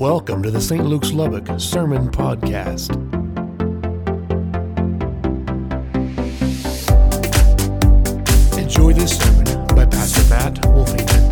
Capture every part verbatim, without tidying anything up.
Welcome to the Saint Luke's Lubbock Sermon Podcast. Enjoy this sermon by Pastor Matt Wolfington.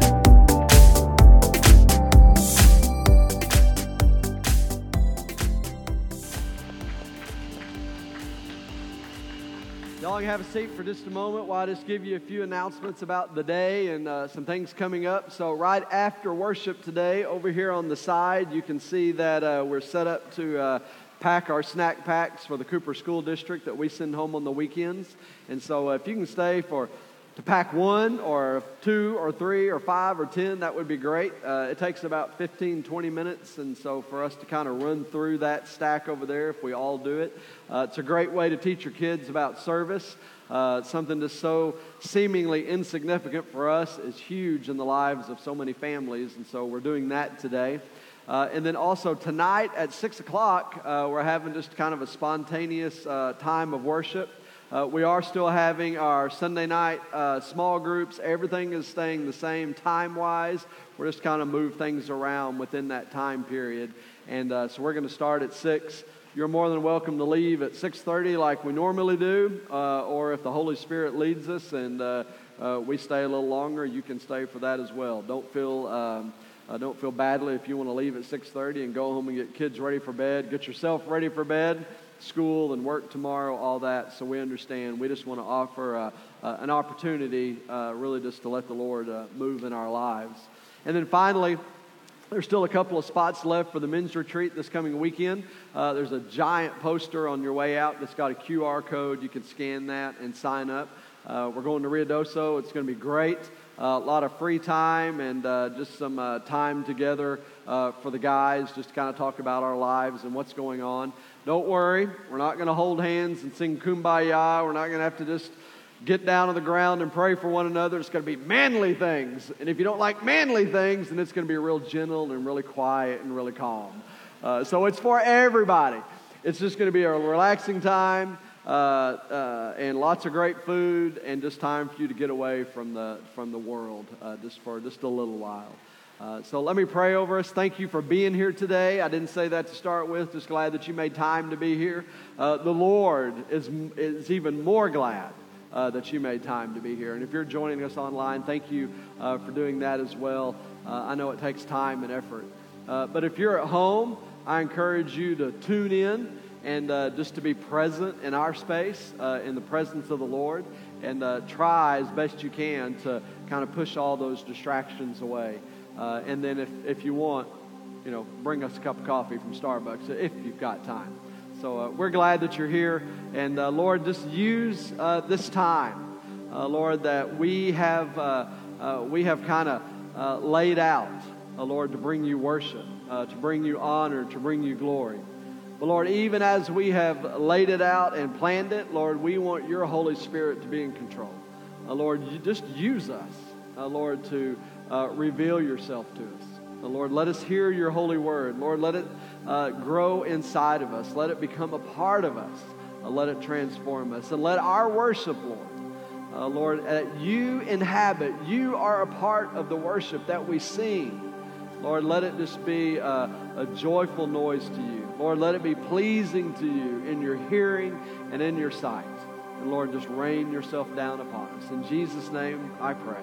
Y'all can have a seat for just a moment while I just give you a few announcements about the day and uh, some things coming up. So right after worship today, over here on the side, you can see that uh, we're set up to uh, pack our snack packs for the Cooper School District that we send home on the weekends. And so uh, if you can stay for to pack one or two or three or five or ten, that would be great. Uh, it takes about fifteen, twenty minutes, and so for us to kind of run through that stack over there, if we all do it, uh, it's a great way to teach your kids about service. Uh, something that's so seemingly insignificant for us is huge in the lives of so many families, and so we're doing that today. Uh, and then also tonight at six o'clock, uh, we're having just kind of a spontaneous uh, time of worship. Uh, we are still having our Sunday night uh, small groups. Everything is staying the same time-wise. We're just kind of move things around within that time period. And uh, so we're going to start at six. You're more than welcome to leave at six thirty like we normally do. Uh, or if the Holy Spirit leads us and uh, uh, we stay a little longer, you can stay for that as well. Don't feel... Um, Uh, don't feel badly if you want to leave at six thirty and go home and get kids ready for bed. Get yourself ready for bed, school and work tomorrow, all that. So we understand. We just want to offer uh, uh, an opportunity uh, really just to let the Lord uh, move in our lives. And then finally, there's still a couple of spots left for the men's retreat this coming weekend. Uh, there's a giant poster on your way out that's got a Q R code. You can scan that and sign up. Uh, we're going to Ruidoso. It's going to be great. Uh, a lot of free time and uh, just some uh, time together uh, for the guys, just to kind of talk about our lives and what's going on. Don't worry, we're not going to hold hands and sing Kumbaya. We're not going to have to just get down on the ground and pray for one another. It's going to be manly things. And if you don't like manly things, then it's going to be real gentle and really quiet and really calm. Uh, so it's for everybody. It's just going to be a relaxing time. Uh, uh, and lots of great food, and just time for you to get away from the from the world, uh, just for just a little while. Uh, so let me pray over us. Thank you for being here today. I didn't say that to start with. Just glad that you made time to be here. Uh, the Lord is is even more glad uh, that you made time to be here. And if you're joining us online, thank you uh, for doing that as well. Uh, I know it takes time and effort, uh, but if you're at home, I encourage you to tune in. And uh, just to be present in our space, uh, in the presence of the Lord, and uh, try as best you can to kind of push all those distractions away. Uh, and then if, if you want, you know, bring us a cup of coffee from Starbucks if you've got time. So uh, we're glad that you're here. And uh, Lord, just use uh, this time, uh, Lord, that we have uh, uh, we have kind of uh, laid out, uh, Lord, to bring you worship, uh, to bring you honor, to bring you glory. But Lord, even as we have laid it out and planned it, Lord, we want your Holy Spirit to be in control. Uh, Lord, you just use us, uh, Lord, to uh, reveal yourself to us. Uh, Lord, let us hear your holy word. Lord, let it uh, grow inside of us. Let it become a part of us. Uh, let it transform us. And let our worship, Lord, uh, Lord, uh, you inhabit, you are a part of the worship that we sing. Lord, let it just be a, a joyful noise to you. Lord, let it be pleasing to you in your hearing and in your sight. And Lord, just rain yourself down upon us. In Jesus' name I pray.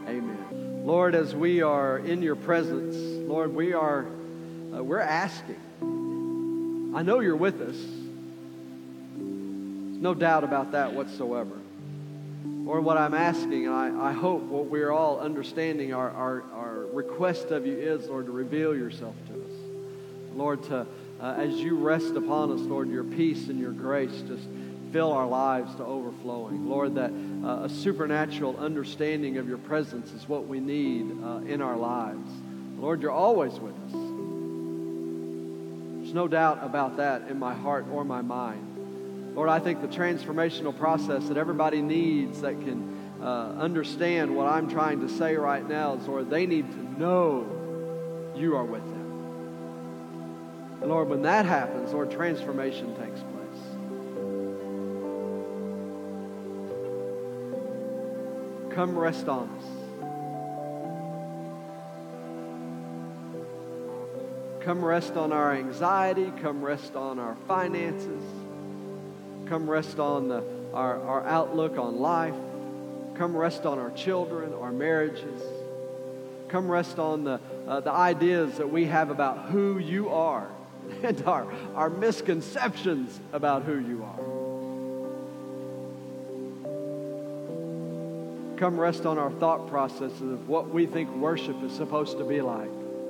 Amen. Lord, as we are in your presence, Lord, we are, uh, we're asking. I know you're with us. There's no doubt about that whatsoever. Lord, what I'm asking, and I, I hope what we're all understanding our, our, our request of you is, Lord, to reveal yourself to us. Lord, to uh, as you rest upon us, Lord, your peace and your grace just fill our lives to overflowing. Lord, that uh, a supernatural understanding of your presence is what we need uh, in our lives. Lord, you're always with us. There's no doubt about that in my heart or my mind. Lord, I think the transformational process that everybody needs that can uh, understand what I'm trying to say right now is, Lord, they need to know you are with them. And Lord, when that happens, Lord, transformation takes place. Come rest on us. Come rest on our anxiety. Come rest on our finances. Come rest on the, our, our outlook on life. Come rest on our children, our marriages. Come rest on the, uh, the ideas that we have about who you are and our, our misconceptions about who you are. Come rest on our thought processes of what we think worship is supposed to be like.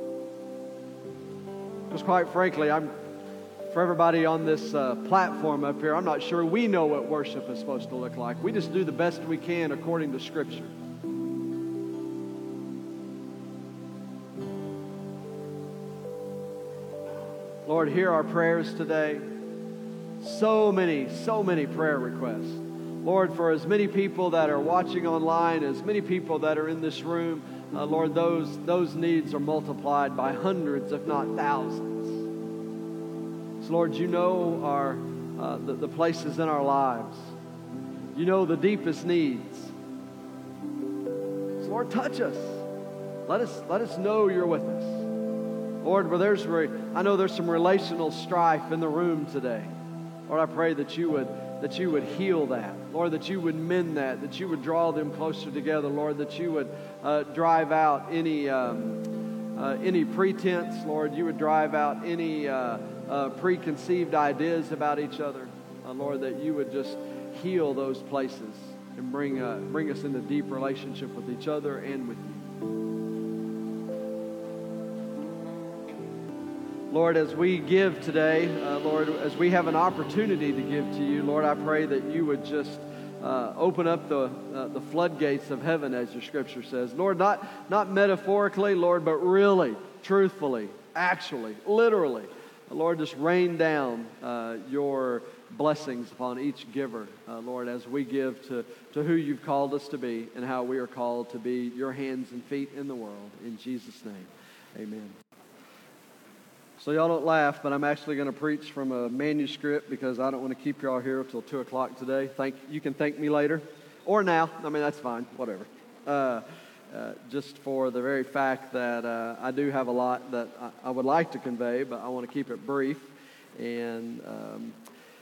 Because quite frankly, I'm for everybody on this uh, platform up here, I'm not sure we know what worship is supposed to look like. We just do the best we can according to Scripture. Lord, hear our prayers today. So many, so many prayer requests. Lord, for as many people that are watching online, as many people that are in this room, uh, Lord, those, those needs are multiplied by hundreds, if not thousands. So, Lord, you know our uh, the, the places in our lives. You know the deepest needs. So, Lord, touch us. Let us let us know you're with us. Lord, where there's re- I know there's some relational strife in the room today. Lord, I pray that you would that you would heal that. Lord, that you would mend that, that you would draw them closer together. Lord, that you would uh, drive out any um, uh, any pretense. Lord, you would drive out any uh, uh, preconceived ideas about each other. Uh, Lord, that you would just heal those places and bring uh, bring us into deep relationship with each other and with you. Lord, as we give today, uh, Lord, as we have an opportunity to give to you, Lord, I pray that you would just uh, open up the uh, the floodgates of heaven, as your Scripture says. Lord, not not metaphorically, Lord, but really, truthfully, actually, literally. Lord, just rain down uh, your blessings upon each giver, uh, Lord, as we give to, to who you've called us to be and how we are called to be your hands and feet in the world. In Jesus' name, amen. So y'all don't laugh, but I'm actually going to preach from a manuscript because I don't want to keep y'all here until two o'clock today. Thank You can thank me later or now. I mean, that's fine, whatever. Uh, uh, just for the very fact that uh, I do have a lot that I, I would like to convey, but I want to keep it brief. And um,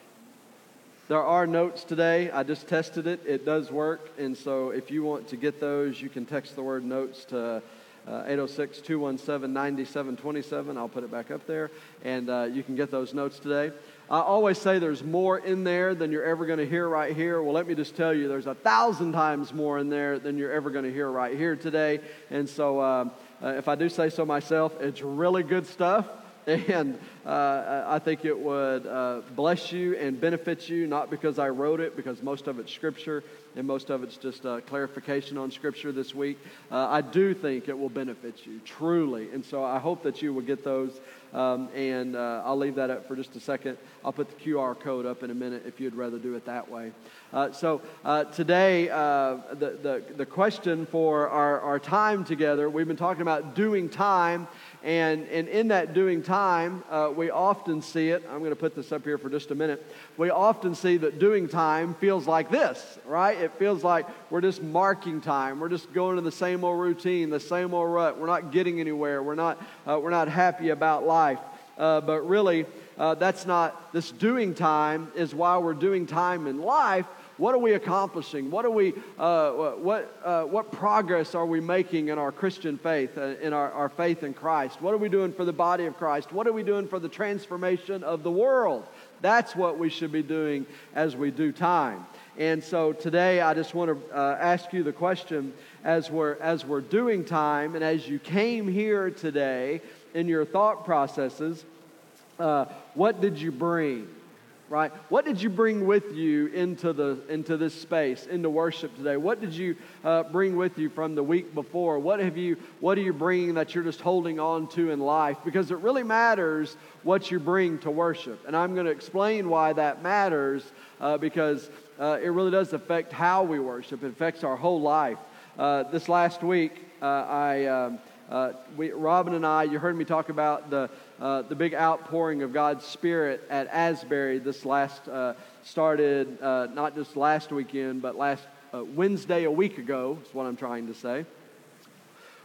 there are notes today. I just tested it. It does work. And so if you want to get those, you can text the word notes to Uh, eight oh six, two one seven, nine seven two seven. I'll put it back up there, and uh, you can get those notes today. I always say there's more in there than you're ever going to hear right here. Well, let me just tell you, there's a thousand times more in there than you're ever going to hear right here today. And so uh, uh, if I do say so myself, it's really good stuff. And uh, I think it would uh, bless you and benefit you, not because I wrote it, because most of it's Scripture, and most of it's just uh, clarification on Scripture this week. Uh, I do think it will benefit you, truly. And so I hope that you will get those. Um, and uh, I'll leave that up for just a second. I'll put the Q R code up in a minute if you'd rather do it that way. Uh, so uh, today, uh, the, the, the question for our, our time together, we've been talking about doing time. And, and in that doing time, uh, we often see it. I'm going to put this up here for just a minute. We often see that doing time feels like this, right? It feels like we're just marking time. We're just going to the same old routine, the same old rut. We're not getting anywhere. We're not, uh, we're not happy about life. Uh, but really, uh, that's not, this doing time is why we're doing time in life. What are we accomplishing? What are we? Uh, what uh, what progress are we making in our Christian faith, uh, in our, our faith in Christ? What are we doing for the body of Christ? What are we doing for the transformation of the world? That's what we should be doing as we do time. And so today, I just want to uh, ask you the question: as we're as we're doing time, and as you came here today in your thought processes, uh, what did you bring? Right? What did you bring with you into the into this space, into worship today? What did you uh, bring with you from the week before? What have you? What are you bringing that you're just holding on to in life? Because it really matters what you bring to worship, and I'm going to explain why that matters. Uh, because uh, it really does affect how we worship. It affects our whole life. Uh, this last week, uh, I. Um, Uh, we, Robin and I, you heard me talk about the uh, the big outpouring of God's Spirit at Asbury. This last uh, started uh, not just last weekend, but last uh, Wednesday a week ago. Is what I'm trying to say.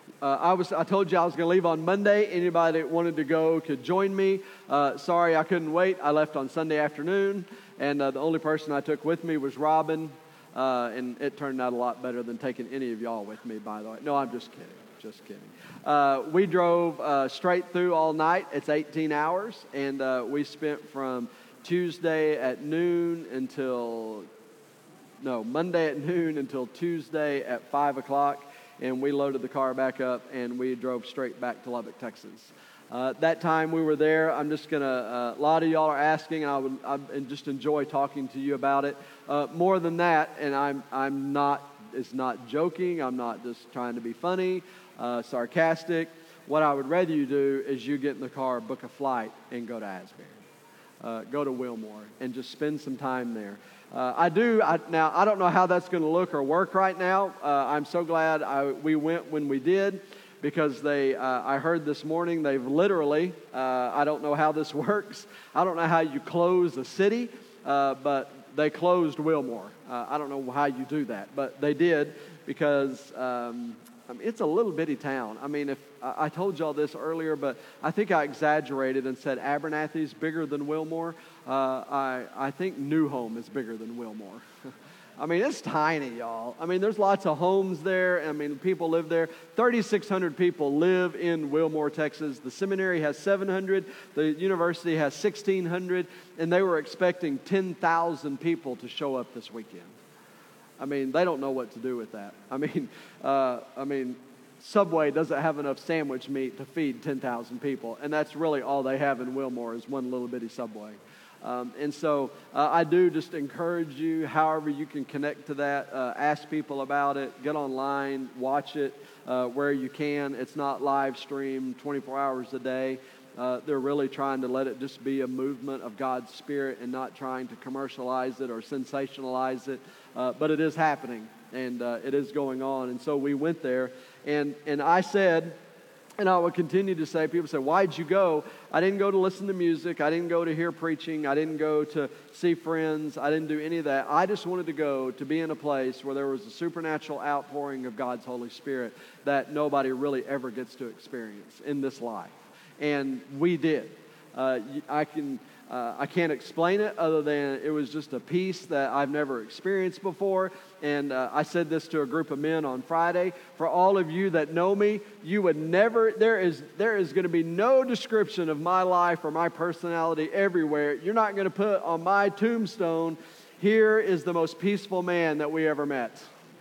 Uh, I was I told you I was going to leave on Monday. Anybody that wanted to go could join me. Uh, sorry, I couldn't wait. I left on Sunday afternoon, and uh, the only person I took with me was Robin, uh, and it turned out a lot better than taking any of y'all with me, by the way. No, I'm just kidding. Just kidding. Uh, we drove uh, straight through all night. It's eighteen hours, and uh, we spent from Tuesday at noon until, no, Monday at noon until Tuesday at five o'clock. And we loaded the car back up, and we drove straight back to Lubbock, Texas. Uh, that time we were there, I'm just going to, uh, a lot of y'all are asking, and I would I just enjoy talking to you about it. Uh, more than that, and I'm I'm not, it's not joking, I'm not just trying to be funny, uh, sarcastic. What I would rather you do is you get in the car, book a flight, and go to Asbury. Uh, go to Wilmore, and just spend some time there. Uh, I do, I, now I don't know how that's going to look or work right now. Uh, I'm so glad I, we went when we did, because they, uh, I heard this morning they've literally, uh, I don't know how this works. I don't know how you close a city, uh, but they closed Wilmore. Uh, I don't know how you do that, but they did, because um, I mean, it's a little bitty town. I mean, if I, I told y'all this earlier, but I think I exaggerated and said Abernathy's bigger than Wilmore. Uh, I, I think New Home is bigger than Wilmore. I mean, it's tiny, y'all. I mean, there's lots of homes there. I mean, people live there. thirty-six hundred people live in Wilmore, Texas. The seminary has seven hundred. The university has sixteen hundred. And they were expecting ten thousand people to show up this weekend. I mean, they don't know what to do with that. I mean, uh, I mean, Subway doesn't have enough sandwich meat to feed ten thousand people. And that's really all they have in Wilmore is one little bitty Subway. Um, and so uh, I do just encourage you, however you can connect to that, uh, ask people about it, get online, watch it uh, where you can. It's not live streamed twenty-four hours a day. Uh, they're really trying to let it just be a movement of God's Spirit and not trying to commercialize it or sensationalize it. Uh, but it is happening, and uh, it is going on. And so we went there, and, and I said, and I would continue to say, people say, why'd you go? I didn't go to listen to music. I didn't go to hear preaching. I didn't go to see friends. I didn't do any of that. I just wanted to go to be in a place where there was a supernatural outpouring of God's Holy Spirit that nobody really ever gets to experience in this life. And we did. Uh, I can... Uh, I can't explain it other than it was just a peace that I've never experienced before. And uh, I said this to a group of men on Friday. For all of you that know me, you would never, there is there is going to be no description of my life or my personality everywhere. You're not going to put on my tombstone, here is the most peaceful man that we ever met.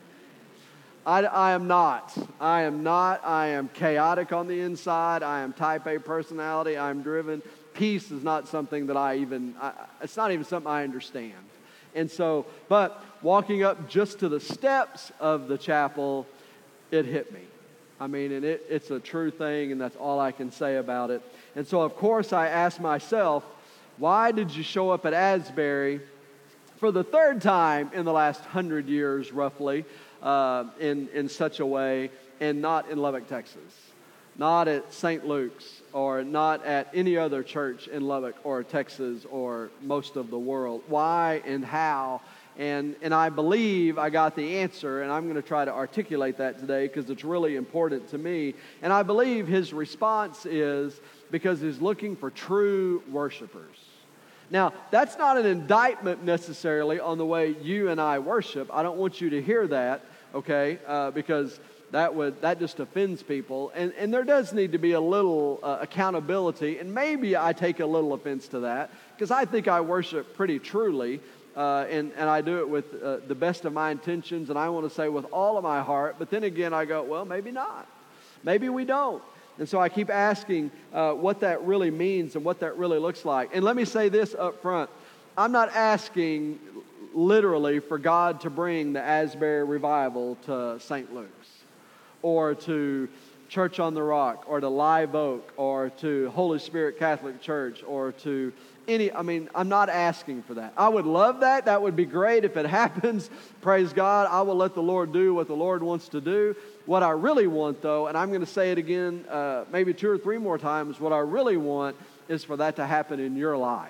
I, I am not. I am not. I am chaotic on the inside. I am type A personality. I am driven. Peace is not something that I even, I, it's not even something I understand. And so, but walking up just to the steps of the chapel, it hit me. I mean, and it, it's a true thing, and that's all I can say about it. And so, of course, I asked myself, why did you show up at Asbury for the third time in the last hundred years, roughly, uh, in, in such a way, and not in Lubbock, Texas? Not at Saint Luke's, or not at any other church in Lubbock or Texas or most of the world. Why and how? And and I believe I got the answer, and I'm going to try to articulate that today because it's really important to me. And I believe his response is because he's looking for true worshipers. Now, that's not an indictment necessarily on the way you and I worship. I don't want you to hear that, okay, uh, because... That would that just offends people, and and there does need to be a little uh, accountability, and maybe I take a little offense to that because I think I worship pretty truly, uh, and and I do it with uh, the best of my intentions, and I want to say with all of my heart. But then again, I go, well, maybe not, maybe we don't, and so I keep asking uh, what that really means and what that really looks like. And let me say this up front: I'm not asking literally for God to bring the Asbury revival to Saint Luke's, or to Church on the Rock, or to Live Oak, or to Holy Spirit Catholic Church, or to any, I mean, I'm not asking for that. I would love that. That would be great if it happens. Praise God. I will let the Lord do what the Lord wants to do. What I really want, though, and I'm going to say it again uh, maybe two or three more times, what I really want is for that to happen in your life.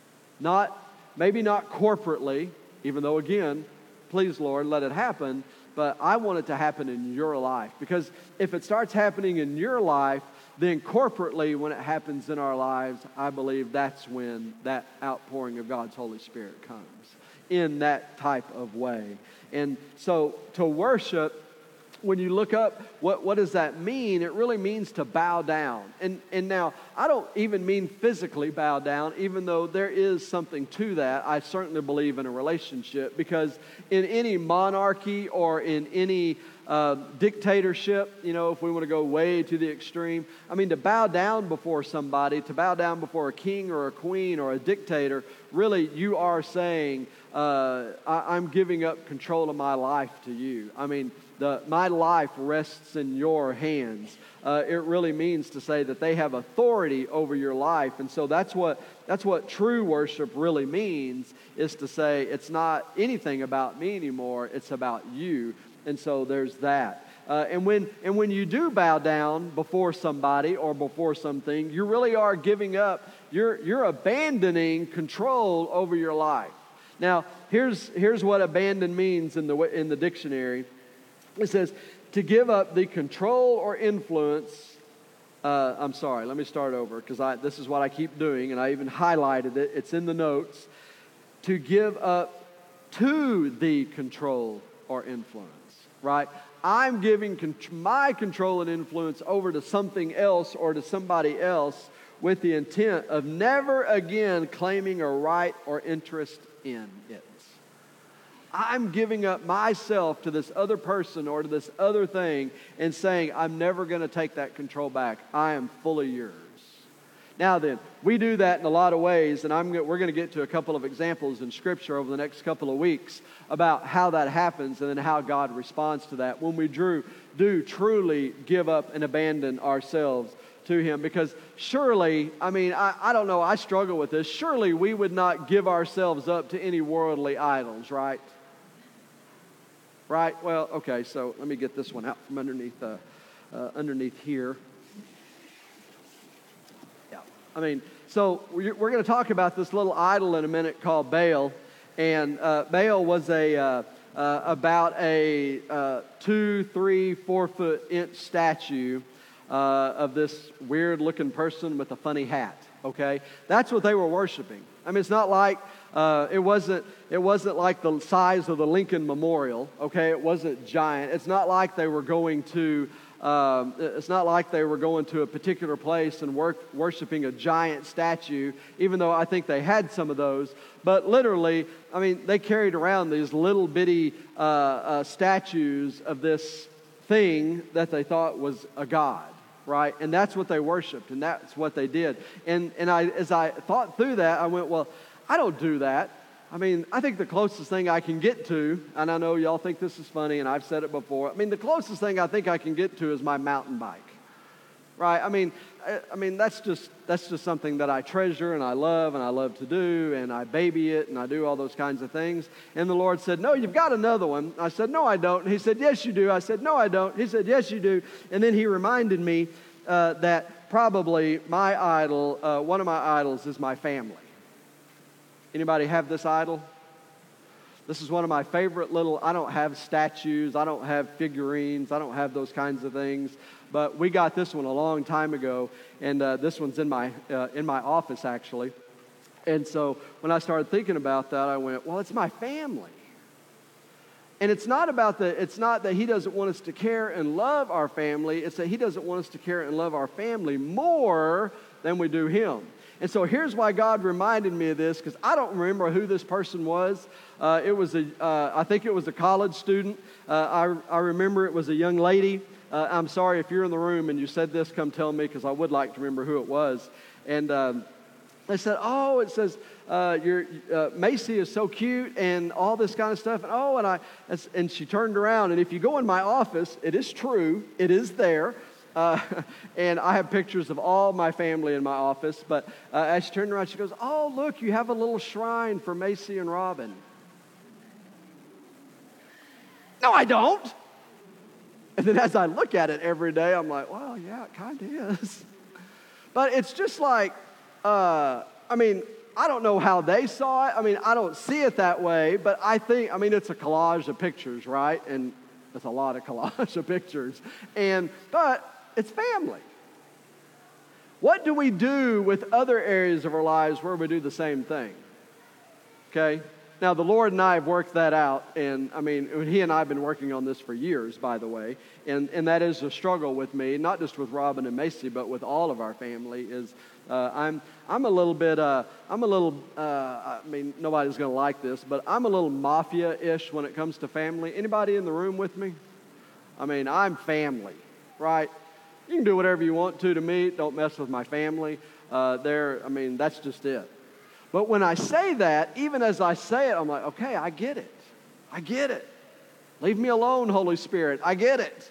Not, maybe not corporately, even though, again, please, Lord, let it happen. but I want it to happen in your life. Because if it starts happening in your life, then corporately, when it happens in our lives, I believe that's when that outpouring of God's Holy Spirit comes in that type of way. And so to worship, when you look up what, what does that mean, it really means to bow down. And, and now, I don't even mean physically bow down, even though there is something to that. I certainly believe in a relationship, because in any monarchy or in any uh, dictatorship, you know, if we want to go way to the extreme, I mean, to bow down before somebody, to bow down before a king or a queen or a dictator, really you are saying, uh, I, I'm giving up control of my life to you. I mean, The, my life rests in your hands. Uh, it really means to say that they have authority over your life. And so that's what that's what true worship really means, is to say it's not anything about me anymore, it's about you. And so there's that. Uh, and when and when you do bow down before somebody or before something, you really are giving up, you're you're abandoning control over your life. Now, here's here's what abandon means in the in the dictionary. It says, to give up the control or influence. Uh, I'm sorry, let me start over, because I this is what I keep doing, and I even highlighted it. It's in the notes. To give up to the control or influence, right? I'm giving con- my control and influence over to something else or to somebody else with the intent of never again claiming a right or interest in it. I'm giving up myself to this other person or to this other thing and saying, I'm never going to take that control back. I am fully yours. Now then, we do that in a lot of ways, and I'm we're going to get to a couple of examples in Scripture over the next couple of weeks about how that happens and then how God responds to that when we drew, do truly give up and abandon ourselves to Him. Because surely, I mean, I, I don't know, I struggle with this. Surely we would not give ourselves up to any worldly idols, right? Right? Well, okay, so let me get this one out from underneath uh, uh, underneath here. Yeah, I mean, so we're, we're going to talk about this little idol in a minute called Baal. And uh, Baal was a uh, uh, about a uh, two, three, four foot inch statue uh, of this weird-looking person with a funny hat, okay? That's what they were worshiping. I mean, it's not like uh, it wasn't it wasn't like the size of the Lincoln Memorial, okay? It wasn't giant. It's not like they were going to um, it's not like they were going to a particular place and work, worshiping a giant statue, even though I think they had some of those. But literally, I mean, they carried around these little bitty uh, uh, statues of this thing that they thought was a god. Right? And that's what they worshiped, and that's what they did. And and I, as I thought through that, I went, well, I don't do that. I mean, I think the closest thing I can get to, and I know y'all think this is funny, and I've said it before, I mean, the closest thing I think I can get to is my mountain bike. Right? I mean, I, I mean that's just that's just something that I treasure and I love and I love to do, and I baby it and I do all those kinds of things. And the Lord said, no, you've got another one. I said, no, I don't. And He said, yes, you do. I said, no, I don't. He said, yes, you do. And then He reminded me uh, that probably my idol, uh, one of my idols is my family. Anybody have this idol? This is one of my favorite little, I don't have statues, I don't have figurines, I don't have those kinds of things, but we got this one a long time ago, and uh, this one's in my uh, in my office, actually. And so when I started thinking about that, I went, well, it's my family. And it's not about the, it's not that He doesn't want us to care and love our family, it's that He doesn't want us to care and love our family more than we do Him. And so here's why God reminded me of this, because I don't remember who this person was. Uh, it was a, uh, I think it was a college student. Uh, I, I remember it was a young lady. Uh, I'm sorry if you're in the room and you said this, come tell me, because I would like to remember who it was. And um, they said, oh, it says, uh, your uh, Macy is so cute and all this kind of stuff. And oh, and I, and she turned around. And if you go in my office, it is true, it is there. Uh, and I have pictures of all my family in my office. But uh, as she turned around, she goes, oh, look, you have a little shrine for Macy and Robin. No, I don't. And then as I look at it every day, I'm like, well, yeah, it kind of is. But it's just like, uh, I mean, I don't know how they saw it. I mean, I don't see it that way. But I think, I mean, it's a collage of pictures, right? And That's a lot of collage of pictures. And, but it's family. What do we do with other areas of our lives where we do the same thing? Okay? Now, the Lord and I have worked that out, and I mean, He and I have been working on this for years, by the way, and, and that is a struggle with me, not just with Robin and Macy, but with all of our family, is uh, I'm I'm a little bit, uh, I'm a little, uh, I mean, nobody's going to like this, but I'm a little mafia-ish when it comes to family. Anybody in the room with me? I mean, I'm family, right? You can do whatever you want to to me. Don't mess with my family. Uh, there, I mean, that's just it. But when I say that, even as I say it, I'm like, okay, I get it. I get it. Leave me alone, Holy Spirit. I get it.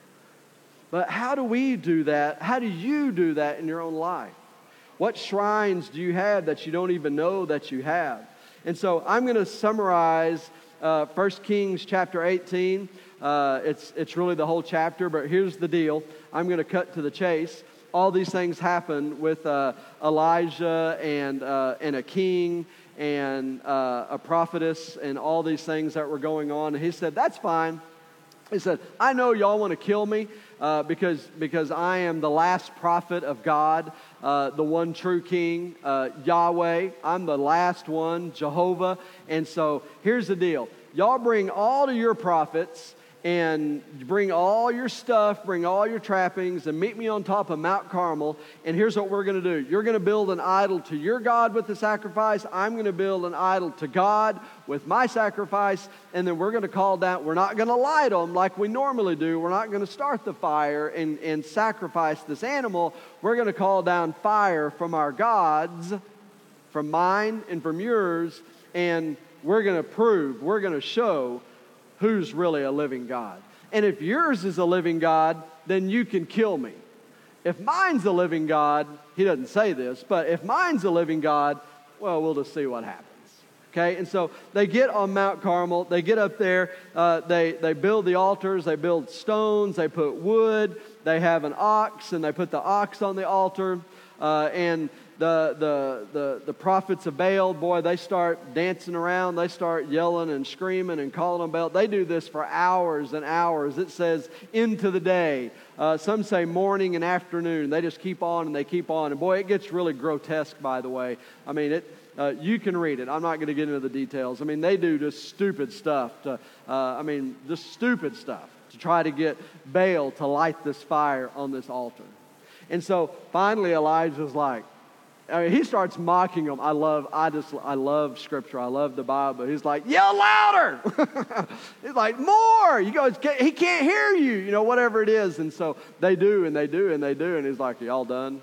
But how do we do that? How do you do that in your own life? What shrines do you have that you don't even know that you have? And so I'm going to summarize uh, First Kings chapter eighteen. Uh, it's, it's really the whole chapter, but here's the deal. I'm going to cut to the chase. All these things happened with uh, Elijah and uh, and a king and uh, a prophetess and all these things that were going on. And he said, that's fine. He said, I know y'all want to kill me uh, because, because I am the last prophet of God, uh, the one true king, uh, Yahweh. I'm the last one, Jehovah. And so here's the deal. Y'all bring all of your prophets and bring all your stuff, bring all your trappings, and meet me on top of Mount Carmel. And here's what we're going to do. You're going to build an idol to your God with the sacrifice. I'm going to build an idol to God with my sacrifice. And then we're going to call down. We're not going to light them like we normally do. We're not going to start the fire and, and sacrifice this animal. We're going to call down fire from our gods, from mine and from yours. And we're going to prove, we're going to show who's really a living God. And if yours is a living God, then you can kill me. If mine's a living God, he doesn't say this, but if mine's a living God, well, we'll just see what happens. Okay, and so they get on Mount Carmel, they get up there, uh, they, they build the altars, they build stones, they put wood, they have an ox, and they put the ox on the altar, uh, and The, the the the prophets of Baal, boy, they start dancing around. They start yelling and screaming and calling on Baal. They do this for hours and hours. It says into the day. Uh, some say morning and afternoon. They just keep on and they keep on. And boy, it gets really grotesque, by the way. I mean, it. Uh, you can read it. I'm not going to get into the details. I mean, they do just stupid stuff. To, uh, I mean, just stupid stuff to try to get Baal to light this fire on this altar. And so finally Elijah's like, I mean, he starts mocking them. I love, I just, I love Scripture. I love the Bible. He's like, yell louder. He's like, more. You go, he can't hear you. You know, whatever it is. And so they do, and they do, and they do. And he's like, y'all done?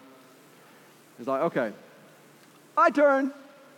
He's like, okay, my turn.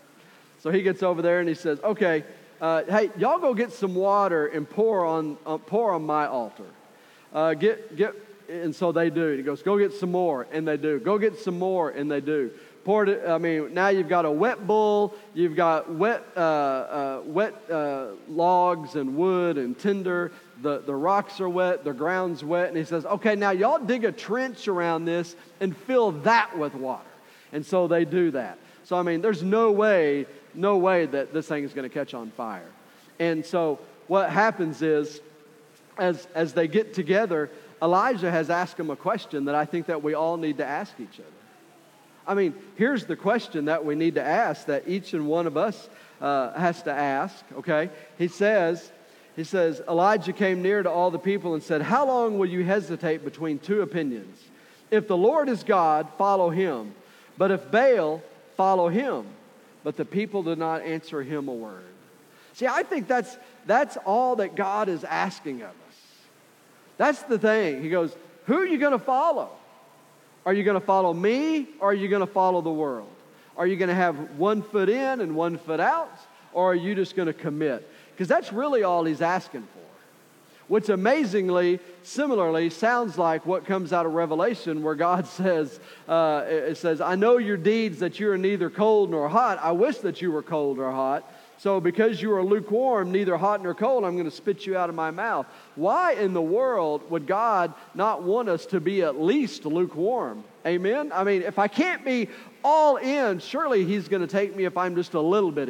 So he gets over there and he says, okay, uh, hey, y'all go get some water and pour on, uh, pour on my altar. Uh, get, get, and so they do. He goes, go get some more, and they do. Go get some more, and they do. Poured it, I mean, now you've got a wet bull, you've got wet uh, uh, wet uh, logs and wood and tinder, the, the rocks are wet, the ground's wet, and he says, okay, now y'all dig a trench around this and fill that with water. And so they do that. So, I mean, there's no way, no way that this thing is going to catch on fire. And so what happens is, as, as they get together, Elijah has asked them a question that I think that we all need to ask each other. I mean, here's the question that we need to ask, that each and one of us uh, has to ask, okay? He says, he says, Elijah came near to all the people and said, how long will you hesitate between two opinions? If the Lord is God, follow him. But if Baal, follow him. But the people did not answer him a word. See, I think that's, that's all that God is asking of us. That's the thing. He goes, who are you going to follow? Are you going to follow me, or are you going to follow the world? Are you going to have one foot in and one foot out, or are you just going to commit? Because that's really all he's asking for. Which amazingly, similarly, sounds like what comes out of Revelation, where God says, uh, it says, I know your deeds, that you are neither cold nor hot. I wish that you were cold or hot. So because you are lukewarm, neither hot nor cold, I'm going to spit you out of my mouth. Why in the world would God not want us to be at least lukewarm? Amen? I mean, if I can't be all in, surely he's going to take me if I'm just a little bit in.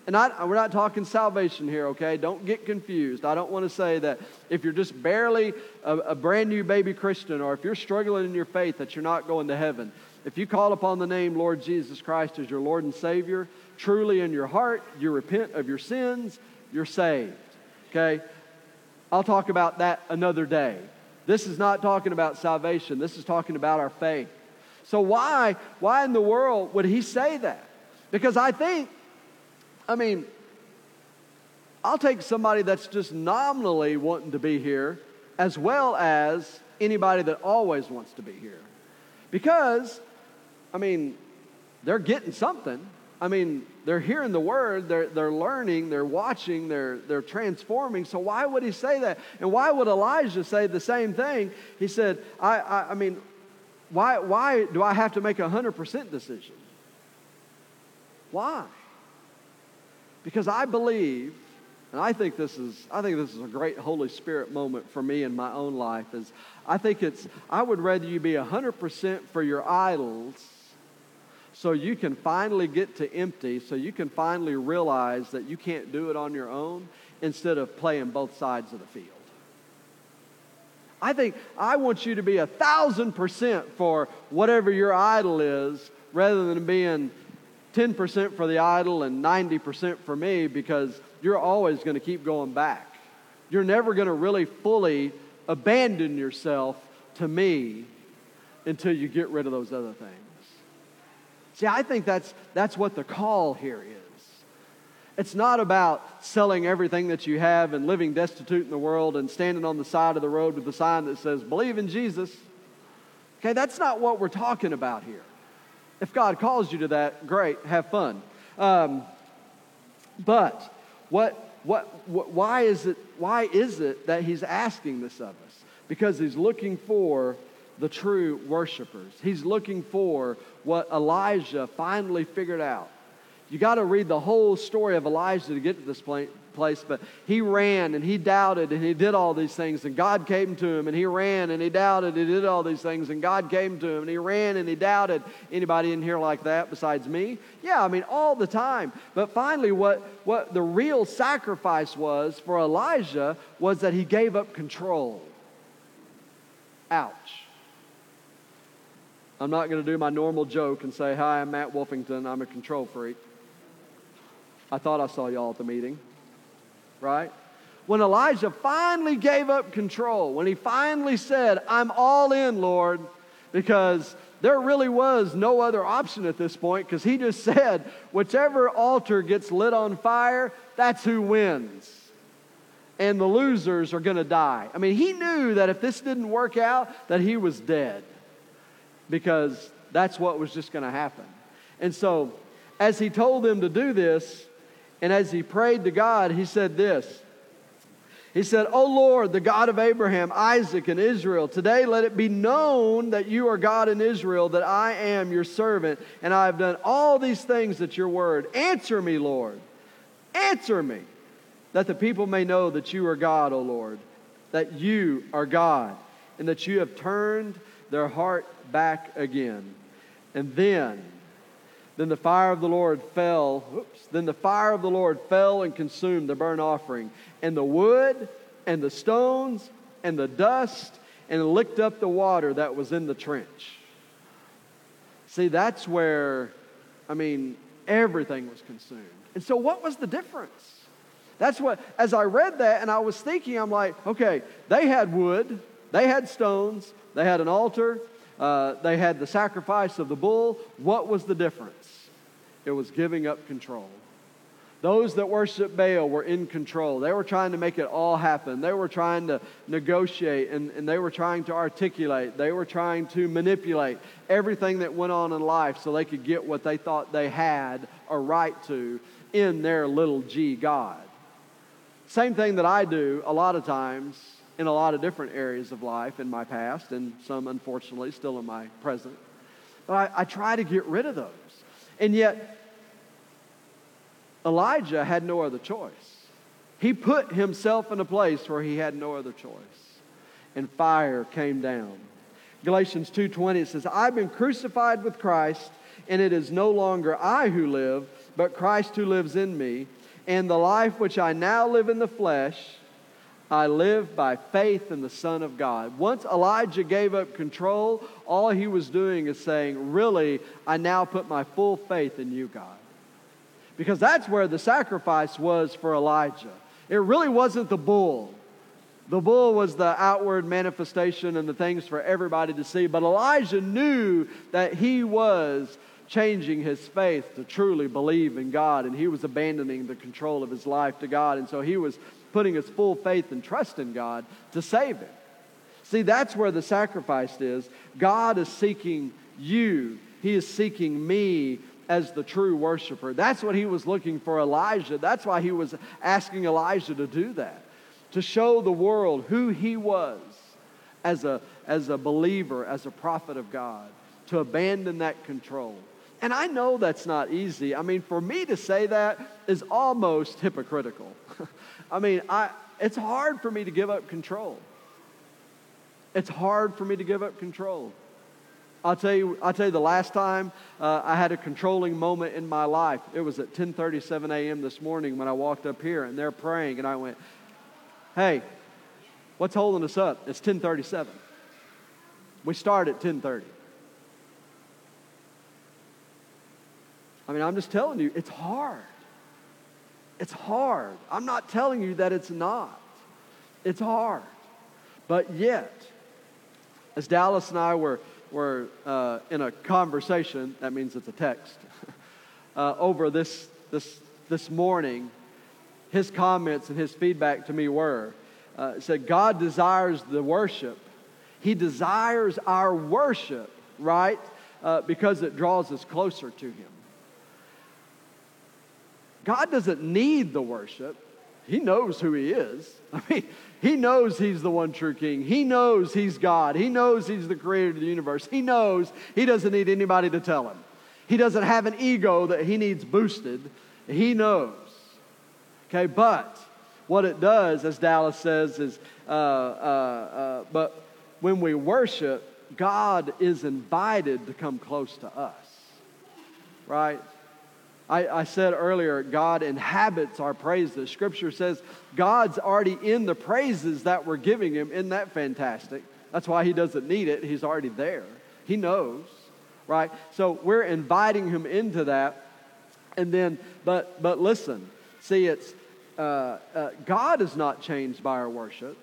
And I, we're not talking salvation here, okay? Don't get confused. I don't want to say that if you're just barely a, a brand new baby Christian, or if you're struggling in your faith, that you're not going to heaven. If you call upon the name Lord Jesus Christ as your Lord and Savior, truly in your heart, you repent of your sins, you're saved, okay? I'll talk about that another day. This is not talking about salvation. This is talking about our faith. So why, why in the world would he say that? Because I think, I mean, I'll take somebody that's just nominally wanting to be here as well as anybody that always wants to be here. Because, I mean, they're getting something. I mean, they're hearing the word, they're, they're learning, they're watching, they're, they're transforming. So why would he say that? And why would Elijah say the same thing? He said, I, I, I mean, why, why do I have to make a one hundred percent decision? Why? Because I believe, and I think this is, I think this is a great Holy Spirit moment for me in my own life, is I think it's, I would rather you be one hundred percent for your idols so you can finally get to empty, so you can finally realize that you can't do it on your own, instead of playing both sides of the field. I think I want you to be a thousand percent for whatever your idol is, rather than being ten percent for the idol and ninety percent for me, because you're always going to keep going back. You're never going to really fully abandon yourself to me until you get rid of those other things. See, I think that's that's what the call here is. It's not about selling everything that you have and living destitute in the world and standing on the side of the road with a sign that says, believe in Jesus. Okay, that's not what we're talking about here. If God calls you to that, great, have fun. Um, but what, what, what, why is it, why is it that he's asking this of us? Because he's looking for the true worshipers. He's looking for what Elijah finally figured out. You got to read the whole story of Elijah to get to this place, but he ran and he doubted and he did all these things, and God came to him, and he ran and he doubted and he did all these things, and God came to him and he ran and he doubted. Anybody in here like that besides me? Yeah, I mean, all the time. But finally, what, what the real sacrifice was for Elijah was that he gave up control. Ouch. I'm not going to do my normal joke and say, hi, I'm Matt Wolfington, I'm a control freak. I thought I saw y'all at the meeting, right? When Elijah finally gave up control, when he finally said, I'm all in, Lord, because there really was no other option at this point, because he just said, whichever altar gets lit on fire, that's who wins. And the losers are going to die. I mean, he knew that if this didn't work out, that he was dead, because that's what was just going to happen. And so, as he told them to do this, and as he prayed to God, he said this. He said, O Lord, the God of Abraham, Isaac, and Israel, today let it be known that you are God in Israel, that I am your servant, and I have done all these things at your word. Answer me, Lord. Answer me, that the people may know that you are God, O Lord, that you are God, and that you have turned their heart back again. And then, then the fire of the Lord fell, whoops, then the fire of the Lord fell and consumed the burnt offering, and the wood, and the stones, and the dust, and licked up the water that was in the trench. See, that's where, I mean, everything was consumed. And so what was the difference? That's what, as I read that and I was thinking, I'm like, okay, they had wood, they had stones, they had an altar, uh, they had the sacrifice of the bull. What was the difference? It was giving up control. Those that worship Baal were in control. They were trying to make it all happen. They were trying to negotiate, and, and they were trying to articulate. They were trying to manipulate everything that went on in life so they could get what they thought they had a right to in their little g God. Same thing that I do a lot of times in a lot of different areas of life in my past, and some, unfortunately, still in my present. But I, I try to get rid of those. And yet, Elijah had no other choice. He put himself in a place where he had no other choice. And fire came down. Galatians two twenty, it says, I've been crucified with Christ, and it is no longer I who live, but Christ who lives in me. And the life which I now live in the flesh, I live by faith in the Son of God. Once Elijah gave up control, all he was doing is saying, really, I now put my full faith in you, God. Because that's where the sacrifice was for Elijah. It really wasn't the bull. The bull was the outward manifestation and the things for everybody to see. But Elijah knew that he was changing his faith to truly believe in God, and he was abandoning the control of his life to God, and so he was putting his full faith and trust in God to save him. See, that's where the sacrifice is. God is seeking you. He is seeking me as the true worshiper. That's what he was looking for Elijah. That's why he was asking Elijah to do that, to show the world who he was as a, as a believer, as a prophet of God, to abandon that control. And I know that's not easy. I mean, for me to say that is almost hypocritical. I mean, I, it's hard for me to give up control. It's hard for me to give up control. I'll tell you, I'll tell you the last time uh, I had a controlling moment in my life. It was at ten thirty-seven a.m. this morning when I walked up here, and they're praying, and I went, hey, what's holding us up? It's ten thirty-seven. We start at ten thirty. I mean, I'm just telling you, it's hard. It's hard. I'm not telling you that it's not. It's hard. But yet, as Dallas and I were, were uh, in a conversation, that means it's a text, uh, over this, this, this morning, his comments and his feedback to me were, uh, said, God desires the worship. He desires our worship, right? Uh, because it draws us closer to Him. God doesn't need the worship. He knows who He is. I mean, He knows He's the one true King. He knows He's God. He knows He's the creator of the universe. He knows He doesn't need anybody to tell Him. He doesn't have an ego that He needs boosted. He knows. Okay, but what it does, as Dallas says, is, uh, uh, uh, but when we worship, God is invited to come close to us. Right? I, I said earlier, God inhabits our praises. Scripture says God's already in the praises that we're giving Him. Isn't that fantastic? That's why He doesn't need it. He's already there. He knows, right? So we're inviting Him into that. And then, but but listen, see, it's uh, uh, God is not changed by our worship.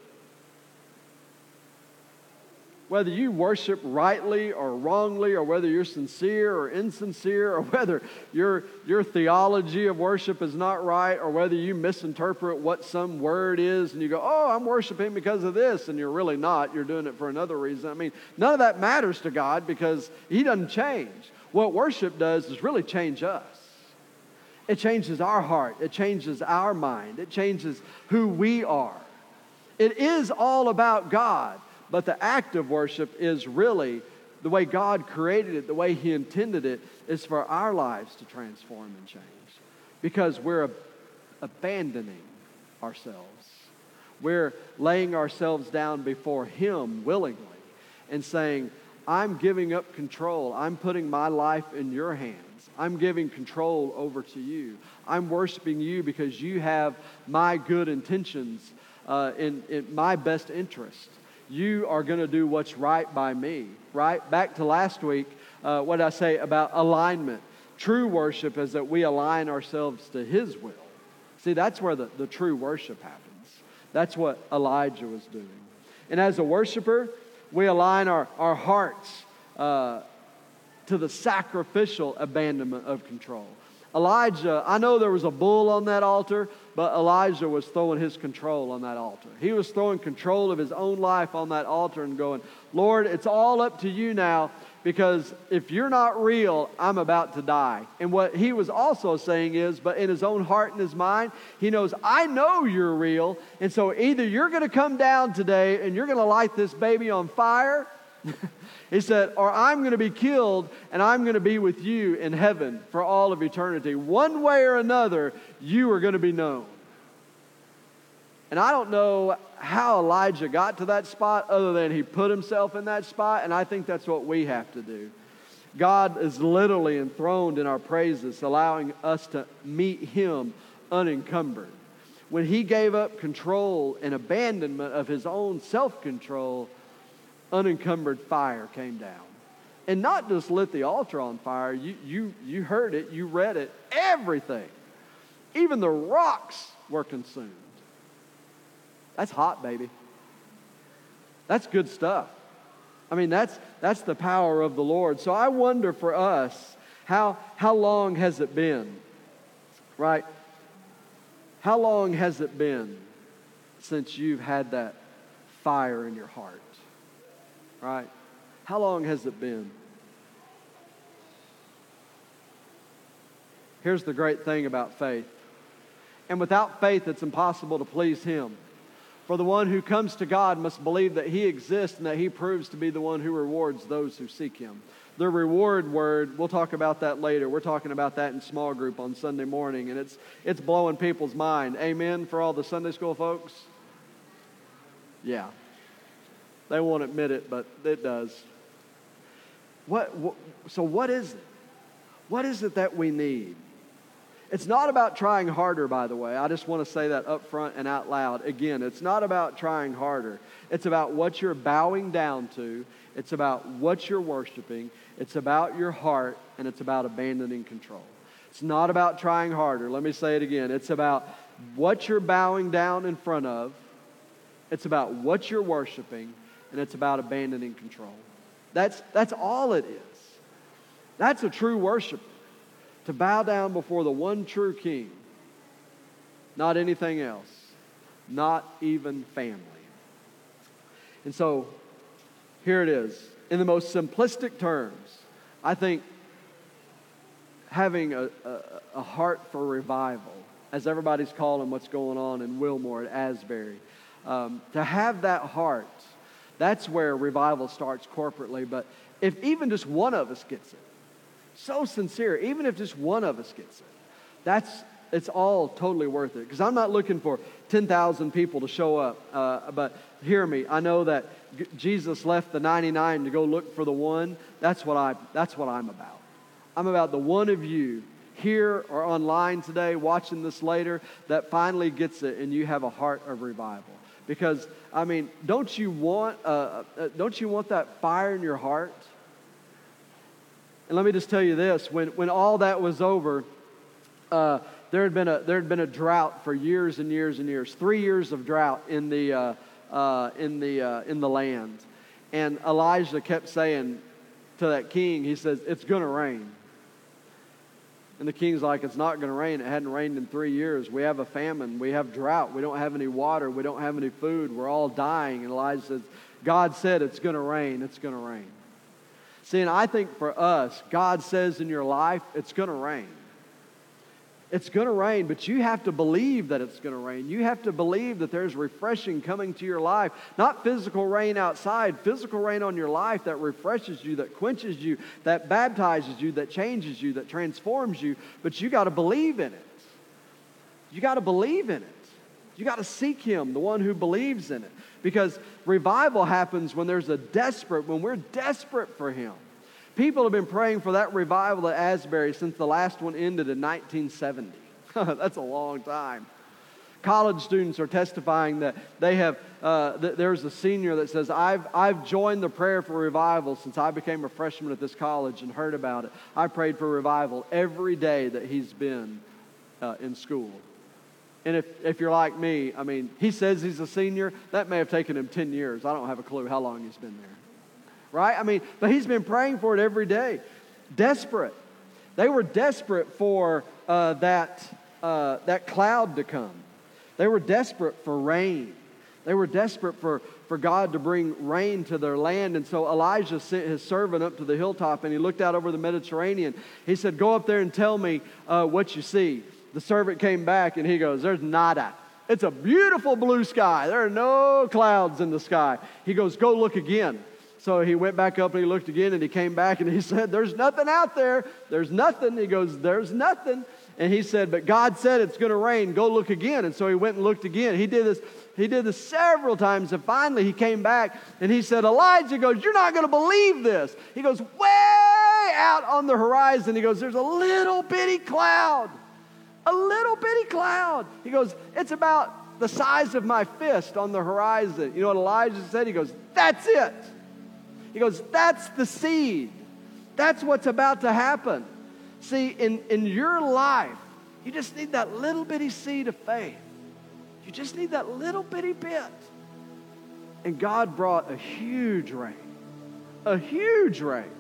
Whether you worship rightly or wrongly, or whether you're sincere or insincere, or whether your, your theology of worship is not right, or whether you misinterpret what some word is and you go, oh, I'm worshiping because of this, and you're really not. You're doing it for another reason. I mean, none of that matters to God because He doesn't change. What worship does is really change us. It changes our heart. It changes our mind. It changes who we are. It is all about God. But the act of worship is really the way God created it, the way He intended it, is for our lives to transform and change. Because we're ab- abandoning ourselves. We're laying ourselves down before Him willingly and saying, I'm giving up control. I'm putting my life in your hands. I'm giving control over to you. I'm worshiping you because you have my good intentions uh, in, in my best interest. You are going to do what's right by me, right? Back to last week, uh, what did I say about alignment? True worship is that we align ourselves to His will. See, that's where the, the true worship happens. That's what Elijah was doing. And as a worshiper, we align our, our hearts uh, to the sacrificial abandonment of control. Elijah, I know there was a bull on that altar, but Elijah was throwing his control on that altar. He was throwing control of his own life on that altar and going, Lord, it's all up to you now, because if you're not real, I'm about to die. And what he was also saying is, but in his own heart and his mind, he knows, I know you're real, and so either you're going to come down today and you're going to light this baby on fire, he said, or I'm going to be killed and I'm going to be with you in heaven for all of eternity. One way or another, you are going to be known. And I don't know how Elijah got to that spot other than he put himself in that spot, and I think that's what we have to do. God is literally enthroned in our praises, allowing us to meet Him unencumbered. When He gave up control and abandonment of His own self-control, unencumbered fire came down. And not just lit the altar on fire. You, you, you heard it. You read it. Everything. Even the rocks were consumed. That's hot, baby. That's good stuff. I mean, that's that's the power of the Lord. So I wonder for us, how, how long has it been? Right? How long has it been since you've had that fire in your heart? Right? How long has it been? Here's the great thing about faith. And without faith, it's impossible to please Him. For the one who comes to God must believe that He exists and that He proves to be the one who rewards those who seek Him. The reward word, we'll talk about that later. We're talking about that in small group on Sunday morning, and it's it's blowing people's mind. Amen for all the Sunday school folks? Yeah. They won't admit it, but it does. What, what so what is it? What is it that we need? It's not about trying harder, by the way. I just want to say that up front and out loud. Again, it's not about trying harder. It's about what you're bowing down to. It's about what you're worshiping. It's about your heart, and it's about abandoning control. It's not about trying harder. Let me say it again. It's about what you're bowing down in front of. It's about what you're worshiping, and it's about abandoning control. That's, that's all it is. That's a true worshiper. To bow down before the one true King. Not anything else. Not even family. And so, here it is. In the most simplistic terms, I think having a, a, a heart for revival, as everybody's calling what's going on in Wilmore at Asbury, um, to have that heart, that's where revival starts corporately. But if even just one of us gets it, so sincere, even if just one of us gets it, that's it's all totally worth it. Because I'm not looking for ten thousand people to show up. Uh, but hear me, I know that G- Jesus left the ninety-nine to go look for the one. That's what I. That's what I'm about. I'm about the one of you here or online today, watching this later, that finally gets it, and you have a heart of revival. Because I mean, don't you want? Uh, uh, don't you want that fire in your heart? And let me just tell you this: when when all that was over, uh, there had been a there had been a drought for years and years and years. Three years of drought in the uh, uh, in the uh, in the land, and Elijah kept saying to that king, he says, "It's going to rain." And the king's like, "It's not going to rain. It hadn't rained in three years. We have a famine. We have drought. We don't have any water. We don't have any food. We're all dying." And Elijah says, "God said it's going to rain. It's going to rain." See, and I think for us, God says in your life, it's going to rain. It's going to rain, but you have to believe that it's going to rain. You have to believe that there's refreshing coming to your life. Not physical rain outside, physical rain on your life that refreshes you, that quenches you, that baptizes you, that changes you, that transforms you. But you got to believe in it. You got to believe in it. You got to seek Him, the one who believes in it. Because revival happens when there's a desperate, when we're desperate for Him. People have been praying for that revival at Asbury since the last one ended in nineteen seventy. That's a long time. College students are testifying that they have, uh, th- there's a senior that says, I've, I've joined the prayer for revival since I became a freshman at this college and heard about it. I prayed for revival every day that he's been uh, in school. And if, if you're like me, I mean, he says he's a senior. That may have taken him ten years. I don't have a clue how long he's been there. Right? I mean, but he's been praying for it every day. Desperate. They were desperate for uh, that, uh, that cloud to come. They were desperate for rain. They were desperate for, for God to bring rain to their land. And so Elijah sent his servant up to the hilltop, and he looked out over the Mediterranean. He said, "Go up there and tell me uh, what you see." The servant came back and he goes, "There's nada. It's a beautiful blue sky. There are no clouds in the sky." He goes, "Go look again." So he went back up and he looked again, and he came back and he said, "There's nothing out there. There's nothing." He goes, "There's nothing." And he said, "But God said it's going to rain. Go look again." And so he went and looked again. He did this, he did this several times, and finally he came back and he said, Elijah goes, "You're not going to believe this." He goes, "Way out on the horizon, he goes, there's a little bitty cloud. A little bitty cloud. He goes, it's about the size of my fist on the horizon. You know what Elijah said? He goes, that's it. He goes, that's the seed. That's what's about to happen. See, in, in your life, you just need that little bitty seed of faith. You just need that little bitty bit. And God brought a huge rain. A huge rain.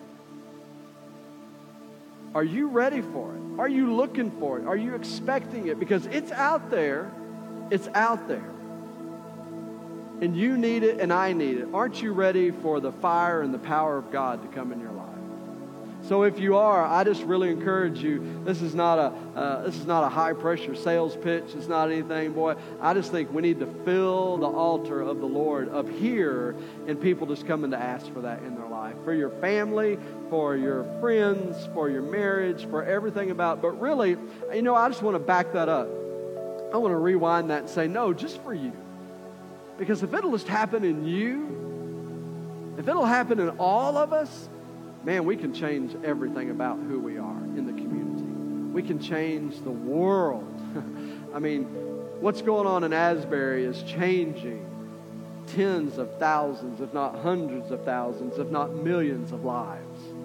Are you ready for it? Are you looking for it? Are you expecting it? Because it's out there. It's out there. And you need it and I need it. Aren't you ready for the fire and the power of God to come in your life? So if you are, I just really encourage you. This is not a uh, this is not a high pressure sales pitch. It's not anything, boy. I just think we need to fill the altar of the Lord up here, and people just coming to ask for that in their life, for your family, for your friends, for your marriage, for everything about. But really, you know, I just want to back that up. I want to rewind that and say, no, just for you. Because if it'll just happen in you, if it'll happen in all of us, man, we can change everything about who we are in the community. We can change the world. I mean, what's going on in Asbury is changing tens of thousands, if not hundreds of thousands, if not millions of lives.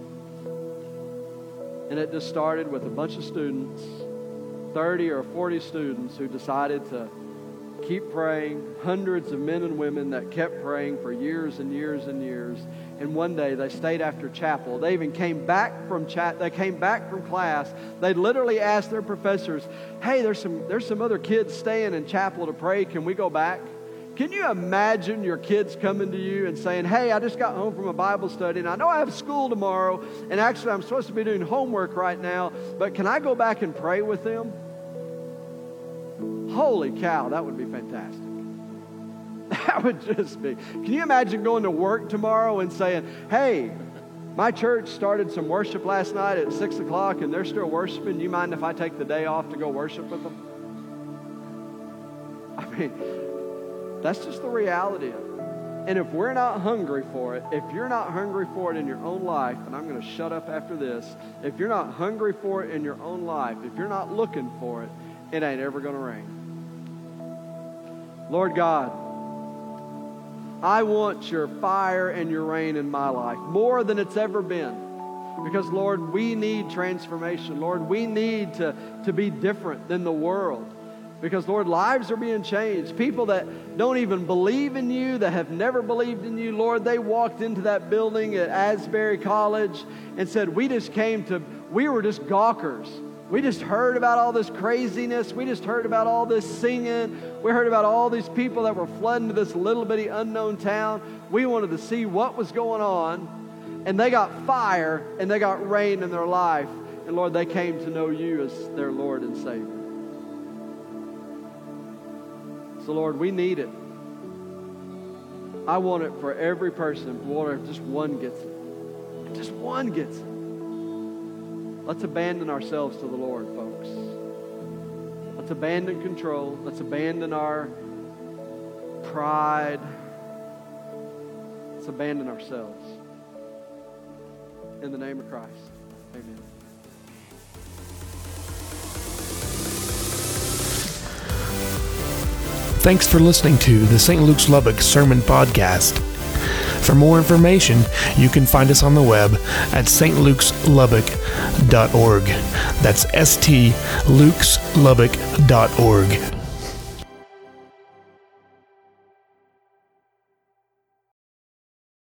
And it just started with a bunch of students, thirty or forty students who decided to keep praying, hundreds of men and women that kept praying for years and years and years. And one day they stayed after chapel. They even came back from chat. They came back from class. They literally asked their professors, "Hey, there's some there's some other kids staying in chapel to pray. Can we go back?" Can you imagine your kids coming to you and saying, "Hey, I just got home from a Bible study, and I know I have school tomorrow, and actually I'm supposed to be doing homework right now, but can I go back and pray with them?" Holy cow, that would be fantastic. That would just be. Can you imagine going to work tomorrow and saying, "Hey, my church started some worship last night at six o'clock and they're still worshiping. You mind if I take the day off to go worship with them?" I mean, that's just the reality of it. And if we're not hungry for it, if you're not hungry for it in your own life, and I'm going to shut up after this, if you're not hungry for it in your own life, if you're not looking for it, it ain't ever going to rain. Lord God, I want your fire and your rain in my life more than it's ever been. Because, Lord, we need transformation. Lord, we need to, to be different than the world. Because, Lord, lives are being changed. People that don't even believe in you, that have never believed in you, Lord, they walked into that building at Asbury College and said, we just came to, we were just gawkers. We just heard about all this craziness. We just heard about all this singing. We heard about all these people that were flooding to this little bitty unknown town. We wanted to see what was going on. And they got fire and they got rain in their life. And Lord, they came to know you as their Lord and Savior. So Lord, we need it. I want it for every person. Lord, if just one gets it. If just one gets it. Let's abandon ourselves to the Lord, folks. Let's abandon control. Let's abandon our pride. Let's abandon ourselves. In the name of Christ, amen. Thanks for listening to the Saint Luke's Lubbock Sermon Podcast. For more information, you can find us on the web at s t lukes lubbock dot org. That's S T Lukes Lubbock dot org.